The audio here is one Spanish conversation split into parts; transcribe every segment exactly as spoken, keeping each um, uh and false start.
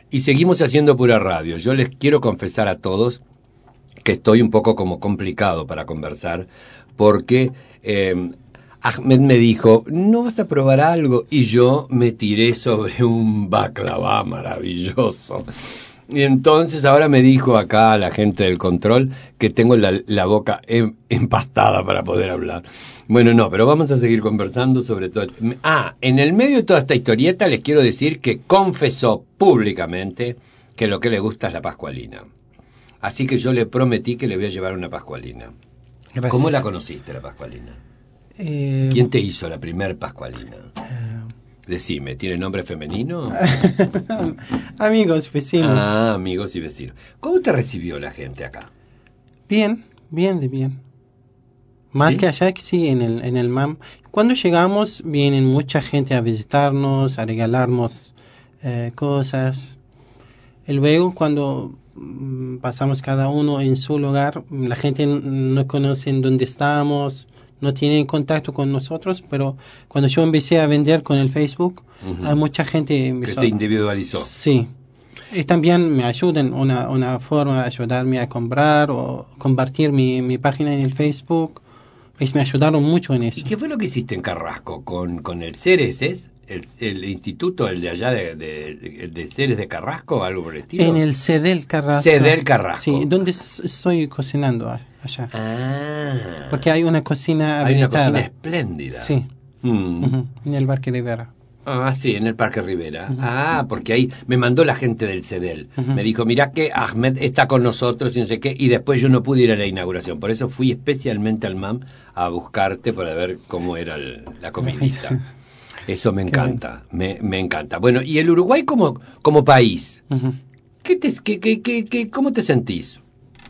y seguimos haciendo pura radio. Yo les quiero confesar a todos que estoy un poco como complicado para conversar, porque eh, Ahmed me dijo, ¿no vas a probar algo? Y yo me tiré sobre un baklava maravilloso. Y entonces ahora me dijo acá la gente del control que tengo la, la boca em, empastada para poder hablar. Bueno, no, pero vamos a seguir conversando sobre todo. Ah, en el medio de toda esta historieta les quiero decir que confesó públicamente que lo que le gusta es la pascualina. Así que yo le prometí que le voy a llevar una pascualina. Gracias. ¿Cómo la conociste, la pascualina? Eh, ¿Quién te hizo la primer pascualina? Uh, Decime, ¿tiene nombre femenino? Amigos, vecinos. Ah, amigos y vecinos. ¿Cómo te recibió la gente acá? Bien, bien de bien. Más ¿Sí? que allá que sí, en el, en el M A M. Cuando llegamos, vienen mucha gente a visitarnos, a regalarnos eh, cosas. Y luego, cuando mm, pasamos cada uno en su lugar, la gente n- no conoce dónde estamos, no tienen contacto con nosotros, pero cuando yo empecé a vender con el Facebook, Uh-huh. hay mucha gente Que empezó. te individualizó. Sí. Y también me ayudan, una, una forma de ayudarme a comprar o compartir mi, mi página en el Facebook. Pues me ayudaron mucho en eso. ¿Y qué fue lo que hiciste en Carrasco? ¿Con, con el Ceres, es? ¿El, el instituto, el de allá de, de, de, de Ceres de Carrasco o algo por el estilo? En el Cedel Carrasco. Cedel Carrasco. Sí, donde s- estoy cocinando a- allá. Ah. Porque hay una cocina Hay una habilitada. cocina espléndida. Sí. Mm. Ujú, en el Parque Rivera. Ah, sí, en el Parque Rivera. Uh-huh. Ah, porque ahí me mandó la gente del Cedel. Uh-huh. Me dijo, mirá que Ahmed está con nosotros y no sé qué, y después yo no pude ir a la inauguración. Por eso fui especialmente al M A M a buscarte para ver cómo era el, la comidita. Eso me encanta, me, me encanta. Bueno, y el Uruguay como, como país, Uh-huh. ¿qué te, qué, qué, qué, qué, ¿cómo te sentís?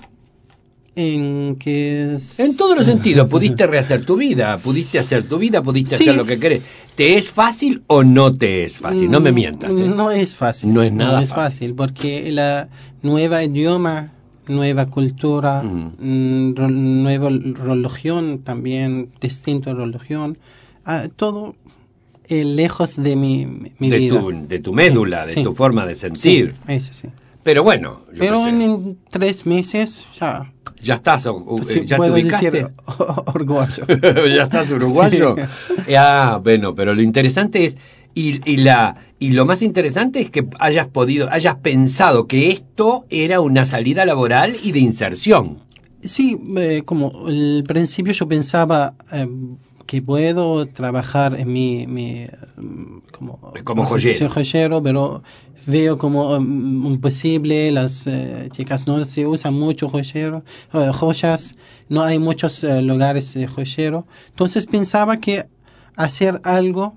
En que es... En todos los sentidos, pudiste rehacer tu vida, pudiste hacer tu vida, pudiste Sí. hacer lo que querés. ¿Te es fácil o no te es fácil? No me mientas, ¿eh? No es fácil. No es nada No es fácil. fácil, porque la nueva idioma, nueva cultura, Mm. mm, ro- nueva religión también, distinta religión, ah, todo eh, lejos de mi, mi de, vida. tu, de tu médula, Sí, de sí. tu forma de sentir. Sí, eso sí. Pero bueno, yo Pero qué en, sé, en tres meses ya, ya estás, o- o- sí, ya te puedo ubicaste. decir uruguayo. Ya estás uruguayo. Sí. Ah, bueno, pero lo interesante es, y, y, la, y lo más interesante es que hayas podido, hayas pensado que esto era una salida laboral y de inserción. Sí, eh, como al principio yo pensaba eh, que puedo trabajar en mi, mi mm, como, Como joyero. joyero, pero veo como um, imposible, las eh, chicas no se usan mucho joyero, eh, joyas, no hay muchos eh, lugares de joyero, entonces pensaba que hacer algo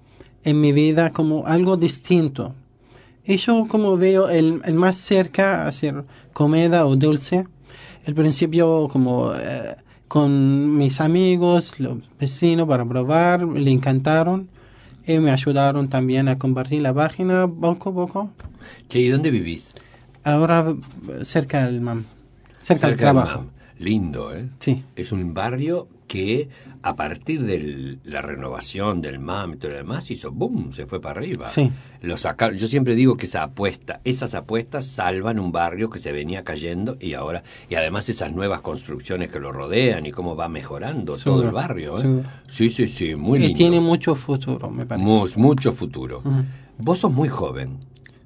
en mi vida como algo distinto. Y yo como veo el, el más cerca hacer comida o dulce, al principio como eh, con mis amigos, los vecinos para probar, le encantaron y me ayudaron también a compartir la página poco a poco. Che, ¿y dónde vivís? Ahora cerca del M A M, cerca, del Cerca del trabajo. M A M. Lindo, ¿eh? Sí. Es un barrio que a partir de la renovación del M A M y todo lo demás hizo boom, se fue para arriba. Sí. Lo sacaron. Yo siempre digo que esa apuesta, esas apuestas salvan un barrio que se venía cayendo y ahora, y además esas nuevas construcciones que lo rodean y cómo va mejorando Seguro, todo el barrio, ¿eh? seguro. Sí, sí, sí, muy Y lindo. tiene mucho futuro, me parece. Mu- mucho futuro. Ujú. Vos sos muy joven.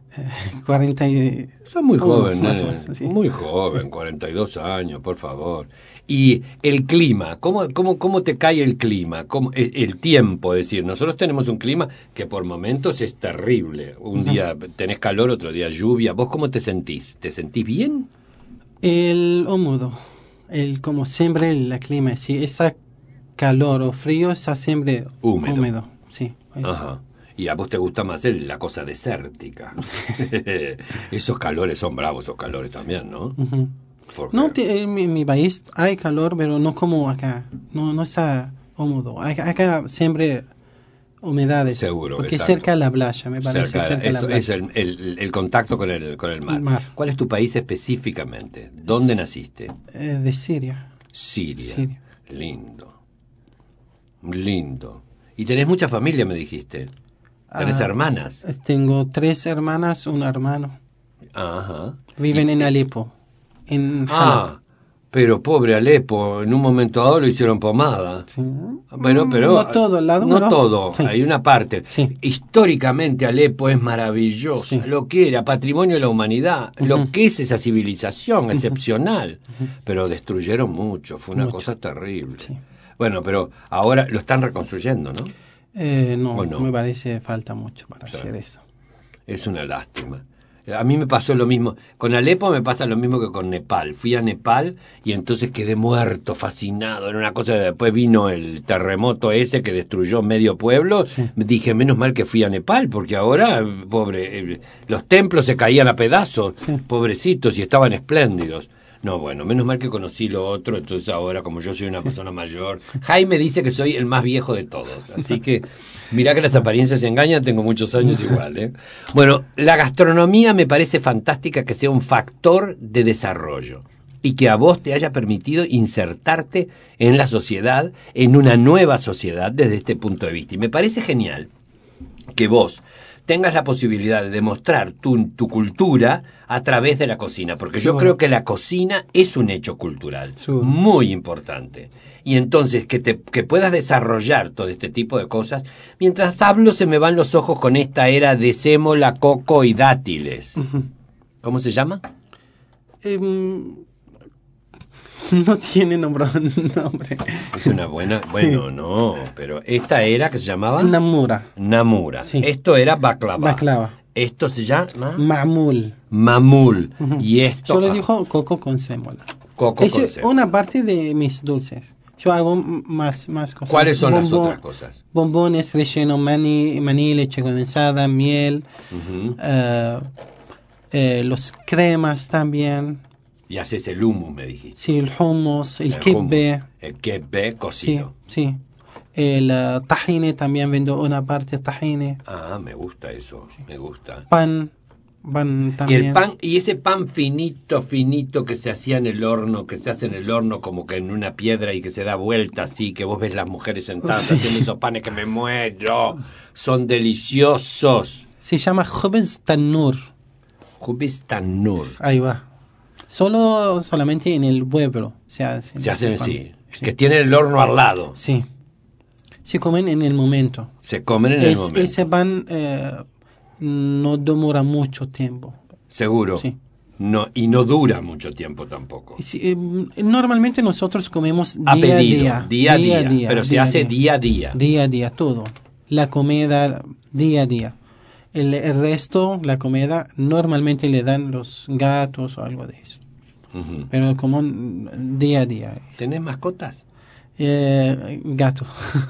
cuarenta y... Sos muy Uh, joven, más nene. o menos, sí. Muy joven, cuarenta y dos años, por favor. Y el clima, ¿cómo, cómo, cómo te cae el clima? ¿Cómo, el, el tiempo, es decir, nosotros tenemos un clima que por momentos es terrible. Un Ujú. día tenés calor, otro día lluvia. ¿Vos cómo te sentís? ¿Te sentís bien? El húmedo, el, como siempre el clima, si está calor o frío, está siempre Húmedo. húmedo. Sí, eso. Ajá. Y a vos te gusta más el- la cosa desértica. Esos calores son bravos, esos calores también, ¿no? Ujú. Porque- No, te- en mi, mi país hay calor, pero no como acá. No, no está húmedo. Acá, acá siempre humedades. Seguro, Porque exacto. cerca de la playa, me parece. Cerca, cerca de la eso, playa. es el, el- el contacto con el, con el mar. El mar. ¿Cuál es tu país específicamente? ¿Dónde S- naciste? Eh, de Siria. Siria. Siria. Lindo. Lindo. Y tenés mucha familia, me dijiste. ¿Tenés Ah, hermanas? Tengo tres hermanas, un hermano. Ajá. Viven en Alepo, en Halab. Ah, pero pobre Alepo, en un momento dado lo hicieron pomada. Sí. Bueno, Mm, pero... no todo, la No duro. todo, Sí. hay una parte. Sí. Históricamente Alepo es maravillosa, Sí. lo que era, patrimonio de la humanidad, Ujú. lo que es esa civilización Ujú. excepcional. Ujú. Pero destruyeron mucho, fue una Mucho. cosa terrible. Sí. Bueno, pero ahora lo están reconstruyendo, ¿no? Eh, no, ¿O no? me parece falta mucho para Sí. hacer eso. Es una lástima. A mí me pasó lo mismo. Con Alepo me pasa lo mismo que con Nepal. Fui a Nepal y entonces quedé muerto, fascinado. Era una cosa. Después vino el terremoto ese que destruyó medio pueblo. Sí. Dije, menos mal que fui a Nepal, porque ahora, pobre, eh, los templos se caían a pedazos, Sí. pobrecitos, y estaban espléndidos. No, bueno, menos mal que conocí lo otro, entonces ahora, como yo soy una persona mayor, Jaime dice que soy el más viejo de todos, así que mirá que las apariencias engañan, tengo muchos años igual, ¿eh? Bueno, la gastronomía me parece fantástica que sea un factor de desarrollo y que a vos te haya permitido insertarte en la sociedad, en una nueva sociedad desde este punto de vista. Y me parece genial que vos tengas la posibilidad de demostrar tu, tu cultura a través de la cocina, porque yo Seguro. creo que la cocina es un hecho cultural Seguro. muy importante. Y entonces que, te, que puedas desarrollar todo este tipo de cosas. Mientras hablo se me van los ojos con esta era de sémola, coco y dátiles. Ujú. ¿Cómo se llama? Em, no tiene nombre. nombre. Es una buena... Bueno, no, pero esta era que se llamaba... Namura. Namura. Sí. Esto era baklava. Baklava. Esto se llama... Mamul. Mamul. Ujú. Y esto... Yo le ah, dijo coco con sémola. coco Es con sémola. una parte de mis dulces. Yo hago m- más, más cosas. ¿Cuáles son las Bombón- otras cosas? Bombones relleno maní, maní, leche condensada, miel, Ujú. eh, eh, los cremas también. Y haces el hummus, me dijiste. Sí, el hummus, el El kibbe. hummus. El kebbe Sí, cocido. sí. El uh, tahine también vendo una parte de tahine. Ah, me gusta eso, me gusta. Pan, pan Y también. el pan, y ese pan finito, finito que se hacía en el horno, que se hace en el horno como que en una piedra y que se da vuelta así, que vos ves las mujeres sentadas Sí. haciendo esos panes que me muero. Son deliciosos. Se llama khubz tanur. Jubis tanur. Ahí va. Solo, solamente en el pueblo se hace. Se hacen ese pan. así. Que tienen el horno al lado. Sí. Se comen en el momento. Se comen en el Es- momento. ese pan eh, no demora mucho tiempo. Seguro. Sí. No, y no dura mucho tiempo tampoco. Sí, eh, normalmente nosotros comemos día A pedido, a día, día. a día, pero se día a hace día a día. Día a día, todo. La comida, día a día. El, el resto, la comida, normalmente le dan los gatos o algo de eso. Ujú. Pero como mm, día a día. ¿Tenés mascotas? Eh, gato.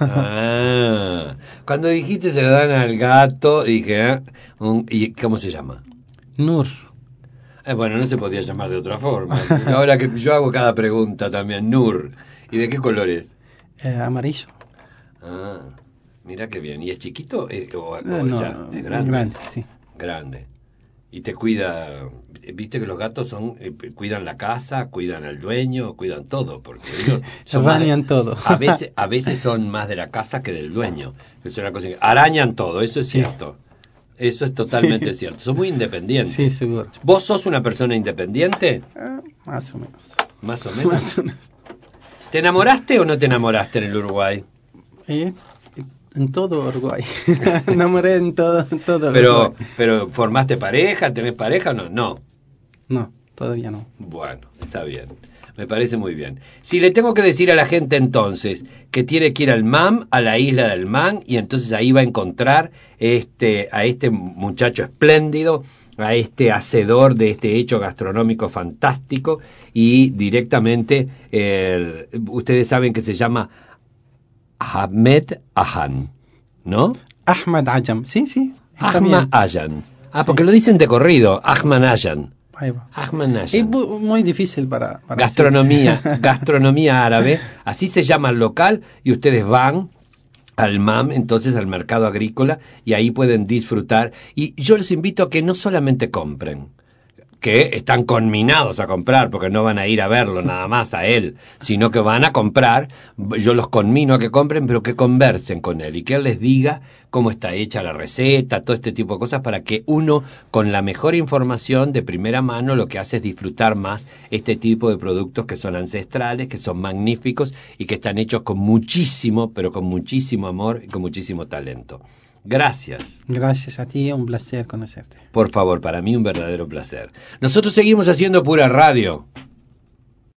Ah, cuando dijiste se lo dan al gato, dije, ¿eh? Un- ¿y cómo se llama? Nur. Eh, bueno, no se podía llamar de otra forma. Ahora que yo hago cada pregunta también, Nur. ¿Y de qué color es? Eh, amarillo. Ah, mira qué bien. ¿Y es chiquito eh, o, o Eh, no, ya? Es grande. grande, sí. Grande. Y te cuida, viste que los gatos son eh, cuidan la casa, cuidan al dueño, cuidan todo, porque ellos son más de- Bañan todo. a veces a veces son más de la casa que del dueño. Es una cosa que arañan todo, eso es Sí. cierto. Eso es totalmente Sí. cierto. Son muy independientes. Sí, seguro. ¿Vos sos una persona independiente? Ah, más o menos. Más o menos. Más o menos. ¿Te enamoraste o no te enamoraste en el Uruguay? Es en todo Uruguay. Enamoré en todo, en todo Pero, Uruguay. pero ¿formaste pareja? ¿Tenés pareja o no? No. No, todavía no. Bueno, está bien. Me parece muy bien. Si le tengo que decir a la gente entonces que tiene que ir al M A M, a la isla del Man, y entonces ahí va a encontrar este, a este muchacho espléndido, a este hacedor de este hecho gastronómico fantástico, y directamente, eh, ustedes saben que se llama Ahmed Ahan, ¿no? Ahmad Ajam. Sí, sí. Está Ahmed bien. Ayan. Ah, porque lo dicen de corrido, Ahmed Ayan. Ahí va. Ahmed Es Ayan. bu- muy difícil para... para Gastronomía, decir. gastronomía árabe, así se llama el local, y ustedes van al M A M, entonces al mercado agrícola, y ahí pueden disfrutar. Y yo les invito a que no solamente compren, que están conminados a comprar, porque no van a ir a verlo nada más a él, sino que van a comprar. Yo los conmino a que compren, pero que conversen con él y que él les diga cómo está hecha la receta, todo este tipo de cosas, para que uno, con la mejor información de primera mano, lo que hace es disfrutar más este tipo de productos que son ancestrales, que son magníficos y que están hechos con muchísimo, pero con muchísimo amor y con muchísimo talento. Gracias. Gracias a ti, un placer conocerte. Por favor, para mí un verdadero placer. Nosotros seguimos haciendo Pura Radio.